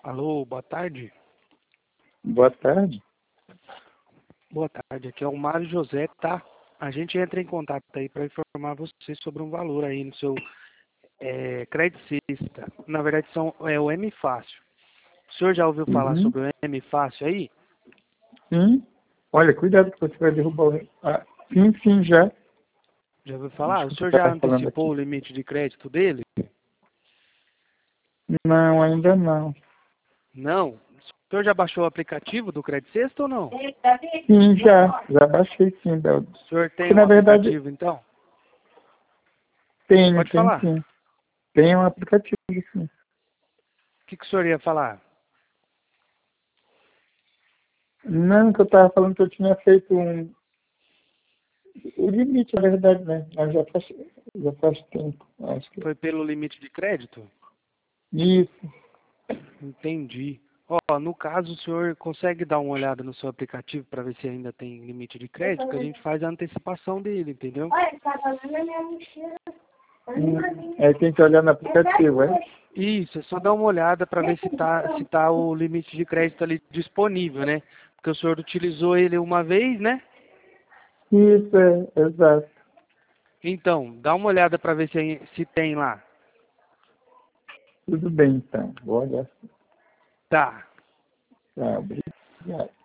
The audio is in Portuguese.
Alô, boa tarde. Boa tarde. Boa tarde, aqui é o Mário José, tá? A gente entra em contato aí para informar você sobre um valor aí no seu Credicista. Na verdade, é o M Fácil. O senhor já ouviu falar Uhum. sobre o M Fácil aí? Sim. Olha, cuidado que você vai derrubar o... sim, já. Já ouviu falar? O Desculpa senhor já estar falando antecipou aqui. o limite de crédito dele? Não, ainda não. Não? O senhor já baixou o aplicativo do Credicista ou não? Sim, já. Já baixei sim, Beldo. O senhor tem Porque, um na verdade, aplicativo, então? tem Pode falar. sim. Tem um aplicativo, sim. O que o senhor ia falar? Não, que eu estava falando que eu tinha feito o limite, na verdade, né? Mas já faz tempo, acho que... Foi pelo limite de crédito? Isso. Entendi. Ó, no caso, o senhor consegue dar uma olhada no seu aplicativo para ver se ainda tem limite de crédito, que a gente faz a antecipação dele, entendeu? Olha, tá fazendo a minha mochila. Aí tem que olhar no aplicativo, é? Isso, é só dar uma olhada para ver se tá o limite de crédito ali disponível, né? Porque o senhor utilizou ele uma vez, né? Isso, exato. Então, dá uma olhada para ver se tem lá. Tudo bem, então. Vou olhar. Tá. Tá, obrigado.